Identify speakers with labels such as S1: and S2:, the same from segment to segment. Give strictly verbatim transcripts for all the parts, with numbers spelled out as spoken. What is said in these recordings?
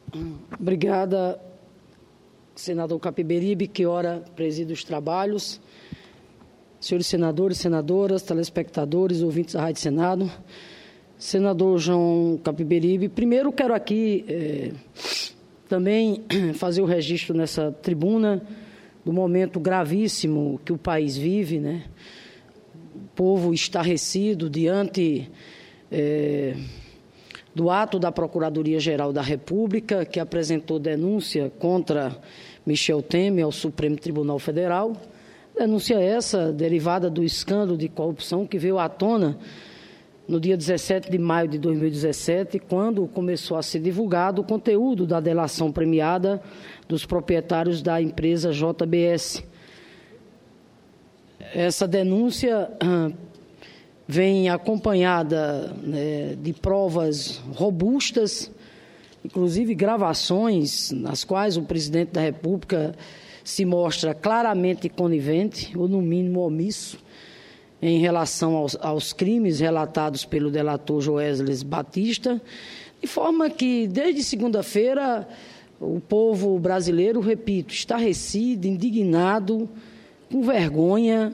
S1: Obrigada, senador Capiberibe, que ora preside os trabalhos. Senhores senadores, senadoras, telespectadores, ouvintes da Rádio Senado. Senador João Capiberibe, primeiro quero aqui eh, também fazer o registro nessa tribuna do momento gravíssimo que o país vive, né? O povo estarrecido diante eh, do ato da Procuradoria-Geral da República, que apresentou denúncia contra Michel Temer ao Supremo Tribunal Federal. Denúncia essa derivada do escândalo de corrupção que veio à tona no dia dezessete de maio de dois mil e dezessete, quando começou a ser divulgado o conteúdo da delação premiada dos proprietários da empresa J B S. Essa denúncia ah, vem acompanhada, né, de provas robustas, inclusive gravações nas quais o presidente da República se mostra claramente conivente, ou no mínimo omisso, em relação aos, aos crimes relatados pelo delator Joesley Batista, de forma que, desde segunda-feira, o povo brasileiro, repito, estarrecido, indignado, com vergonha,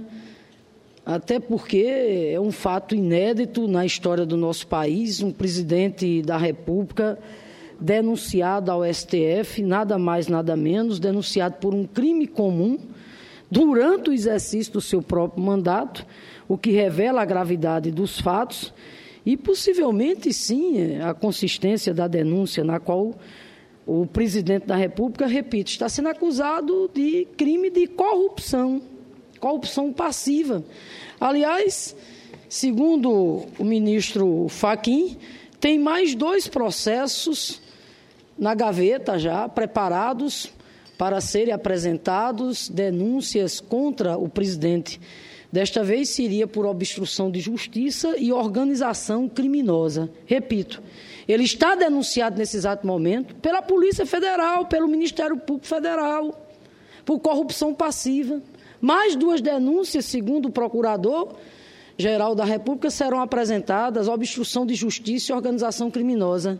S1: até porque é um fato inédito na história do nosso país, um presidente da República denunciado ao S T F, nada mais, nada menos, denunciado por um crime comum durante o exercício do seu próprio mandato, o que revela a gravidade dos fatos e, possivelmente, sim, a consistência da denúncia na qual o presidente da República, repito, está sendo acusado de crime de corrupção, corrupção passiva. Aliás, segundo o ministro Fachin, tem mais dois processos na gaveta já, preparados para serem apresentados, denúncias contra o presidente. Desta vez seria por obstrução de justiça e organização criminosa. Repito, ele está denunciado nesse exato momento pela Polícia Federal, pelo Ministério Público Federal, por corrupção passiva. Mais duas denúncias, segundo o Procurador-Geral da República, serão apresentadas, obstrução de justiça e organização criminosa.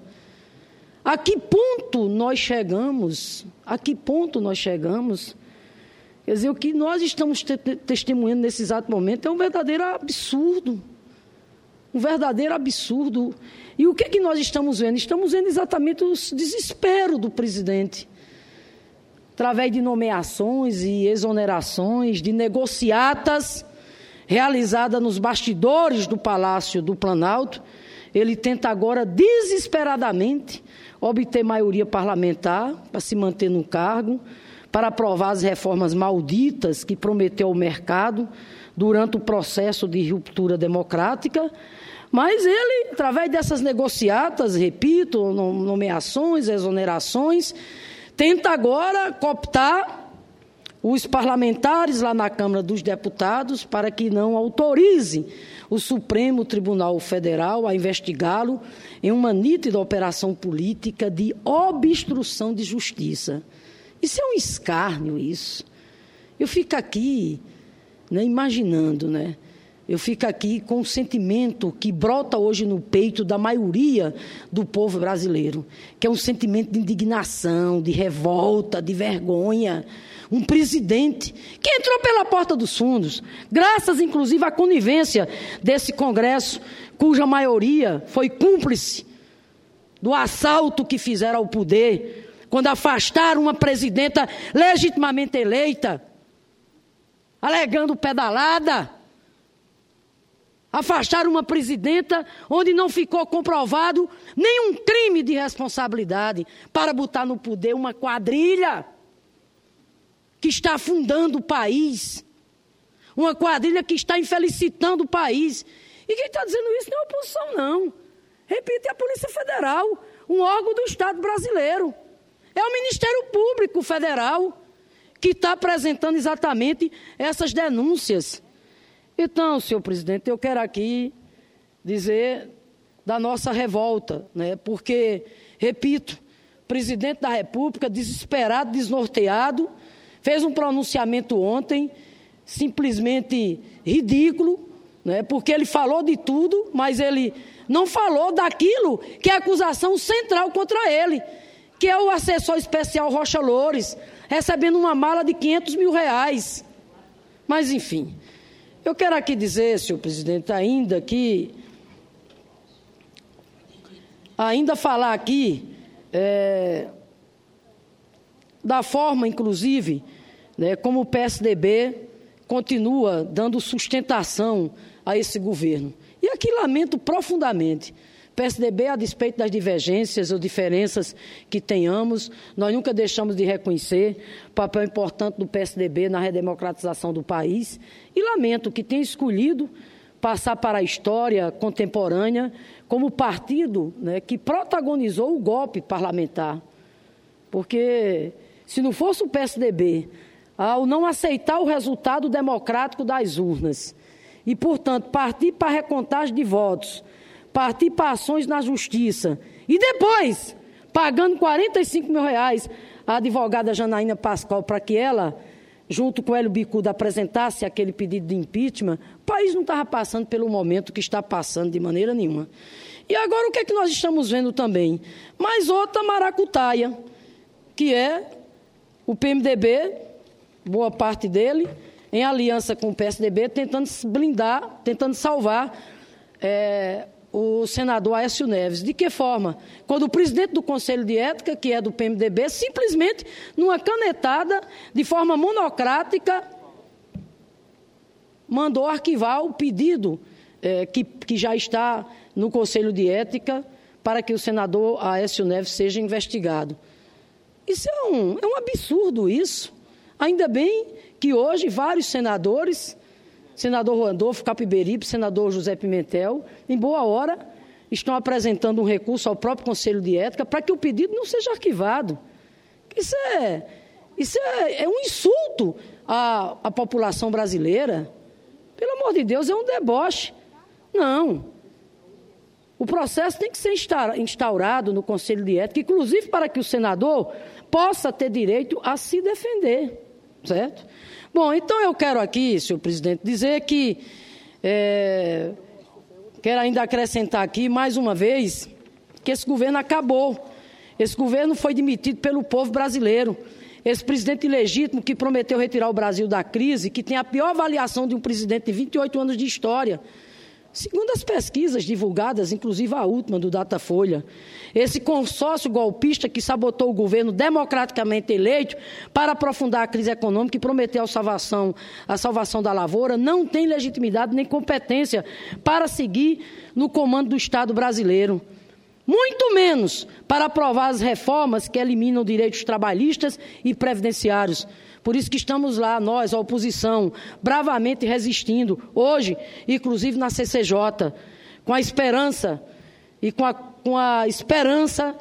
S1: A que ponto nós chegamos? A que ponto nós chegamos? Quer dizer, o que nós estamos te testemunhando nesse exato momento é um verdadeiro absurdo. Um verdadeiro absurdo. E o que, que nós estamos vendo? Estamos vendo exatamente o desespero do presidente. Através de nomeações e exonerações, de negociatas realizadas nos bastidores do Palácio do Planalto, ele tenta agora desesperadamente obter maioria parlamentar para se manter no cargo, para aprovar as reformas malditas que prometeu ao mercado durante o processo de ruptura democrática. Mas ele, através dessas negociatas, repito, nomeações, exonerações, tenta agora cooptar os parlamentares lá na Câmara dos Deputados para que não autorize o Supremo Tribunal Federal a investigá-lo em uma nítida operação política de obstrução de justiça. Isso é um escárnio, isso. Eu fico aqui, né, imaginando, né? Eu fico aqui com o sentimento que brota hoje no peito da maioria do povo brasileiro, que é um sentimento de indignação, de revolta, de vergonha. Um presidente que entrou pela porta dos fundos, graças, inclusive, à conivência desse Congresso, cuja maioria foi cúmplice do assalto que fizeram ao poder, quando afastaram uma presidenta legitimamente eleita, alegando pedalada. Afastaram uma presidenta onde não ficou comprovado nenhum crime de responsabilidade para botar no poder uma quadrilha que está afundando o país, uma quadrilha que está infelicitando o país. E quem está dizendo isso não é a oposição, não. Repito, é a Polícia Federal, um órgão do Estado brasileiro. É o Ministério Público Federal que está apresentando exatamente essas denúncias. Então, senhor presidente, eu quero aqui dizer da nossa revolta, né? Porque, repito, o presidente da República, desesperado, desnorteado, fez um pronunciamento ontem, simplesmente ridículo, né? Porque ele falou de tudo, mas ele não falou daquilo que é a acusação central contra ele, que é o assessor especial Rocha Loures, recebendo uma mala de quinhentos mil reais. Mas, enfim, eu quero aqui dizer, senhor presidente, ainda que... Ainda falar aqui é, da forma, inclusive, né, como o P S D B continua dando sustentação a esse governo. E aqui lamento profundamente. O P S D B, a despeito das divergências ou diferenças que tenhamos, nós nunca deixamos de reconhecer o papel importante do P S D B na redemocratização do país. E lamento que tenha escolhido passar para a história contemporânea como partido, né, que protagonizou o golpe parlamentar. Porque, se não fosse o P S D B, ao não aceitar o resultado democrático das urnas e, portanto, partir para a recontagem de votos, partir para ações na justiça e depois, pagando quarenta e cinco mil reais à advogada Janaína Pascoal para que ela, junto com o Hélio Bicuda, apresentasse aquele pedido de impeachment, o país não estava passando pelo momento que está passando de maneira nenhuma. E agora o que é que nós estamos vendo também? Mais outra maracutaia, que é o P M D B, boa parte dele, em aliança com o P S D B, tentando se blindar, tentando salvar é, o senador Aécio Neves. De que forma? Quando o presidente do Conselho de Ética, que é do P M D B, simplesmente, numa canetada, de forma monocrática, mandou arquivar o pedido é, que, que já está no Conselho de Ética para que o senador Aécio Neves seja investigado. Isso é um, é um absurdo, isso. Ainda bem que hoje vários senadores, senador Randolfo Capiberibe, senador José Pimentel, em boa hora, estão apresentando um recurso ao próprio Conselho de Ética para que o pedido não seja arquivado. Isso é, isso é, é um insulto à, à população brasileira. Pelo amor de Deus, é um deboche. Não. O processo tem que ser instaurado no Conselho de Ética, inclusive para que o senador possa ter direito a se defender, certo? Bom, então eu quero aqui, senhor presidente, dizer que é, quero ainda acrescentar aqui, mais uma vez, que esse governo acabou. Esse governo foi demitido pelo povo brasileiro. Esse presidente ilegítimo que prometeu retirar o Brasil da crise, que tem a pior avaliação de um presidente de vinte e oito anos de história, segundo as pesquisas divulgadas, inclusive a última do Datafolha, esse consórcio golpista que sabotou o governo democraticamente eleito para aprofundar a crise econômica e prometeu a salvação, a salvação da lavoura, não tem legitimidade nem competência para seguir no comando do Estado brasileiro. Muito menos para aprovar as reformas que eliminam direitos trabalhistas e previdenciários. Por isso que estamos lá, nós, a oposição, bravamente resistindo, hoje, inclusive na C C J, com a esperança, e com a, com a esperança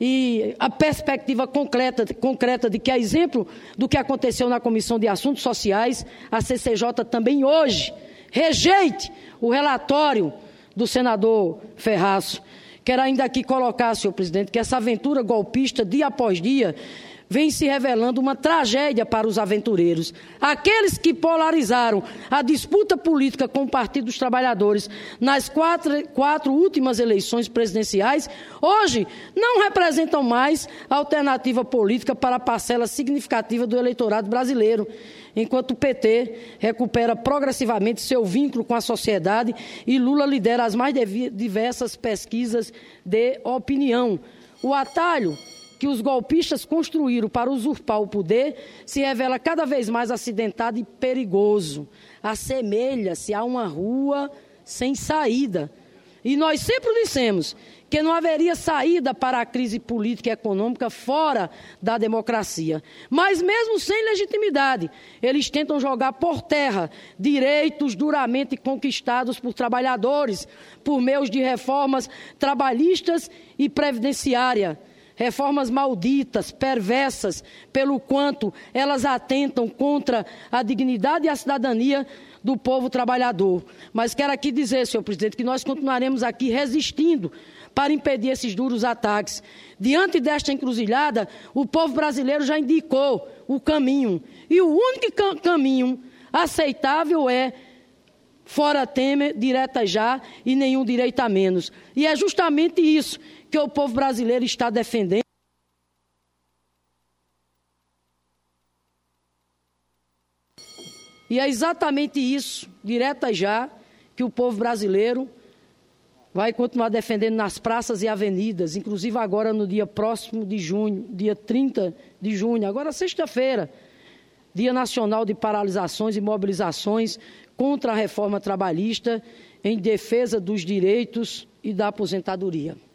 S1: e a perspectiva concreta, concreta de que, a exemplo do que aconteceu na Comissão de Assuntos Sociais, a C C J também hoje rejeite o relatório do senador Ferraço. Quero ainda aqui colocar, senhor presidente, que essa aventura golpista, dia após dia, vem se revelando uma tragédia para os aventureiros. Aqueles que polarizaram a disputa política com o Partido dos Trabalhadores nas quatro, quatro últimas eleições presidenciais, hoje não representam mais a alternativa política para a parcela significativa do eleitorado brasileiro, enquanto o P T recupera progressivamente seu vínculo com a sociedade e Lula lidera as mais diversas pesquisas de opinião. O atalho que os golpistas construíram para usurpar o poder se revela cada vez mais acidentado e perigoso. Assemelha-se a uma rua sem saída. E nós sempre dissemos que não haveria saída para a crise política e econômica fora da democracia. Mas mesmo sem legitimidade, eles tentam jogar por terra direitos duramente conquistados por trabalhadores, por meio de reformas trabalhistas e previdenciárias. Reformas malditas, perversas, pelo quanto elas atentam contra a dignidade e a cidadania do povo trabalhador. Mas quero aqui dizer, senhor presidente, que nós continuaremos aqui resistindo para impedir esses duros ataques. Diante desta encruzilhada, o povo brasileiro já indicou o caminho. E o único cam- caminho aceitável é fora Temer, direta já e nenhum direito a menos. E é justamente isso que o povo brasileiro está defendendo. E é exatamente isso, direta já, que o povo brasileiro vai continuar defendendo nas praças e avenidas, inclusive agora no dia próximo de junho, dia trinta de junho, agora sexta-feira, Dia Nacional de Paralisações e Mobilizações contra a reforma trabalhista em defesa dos direitos e da aposentadoria.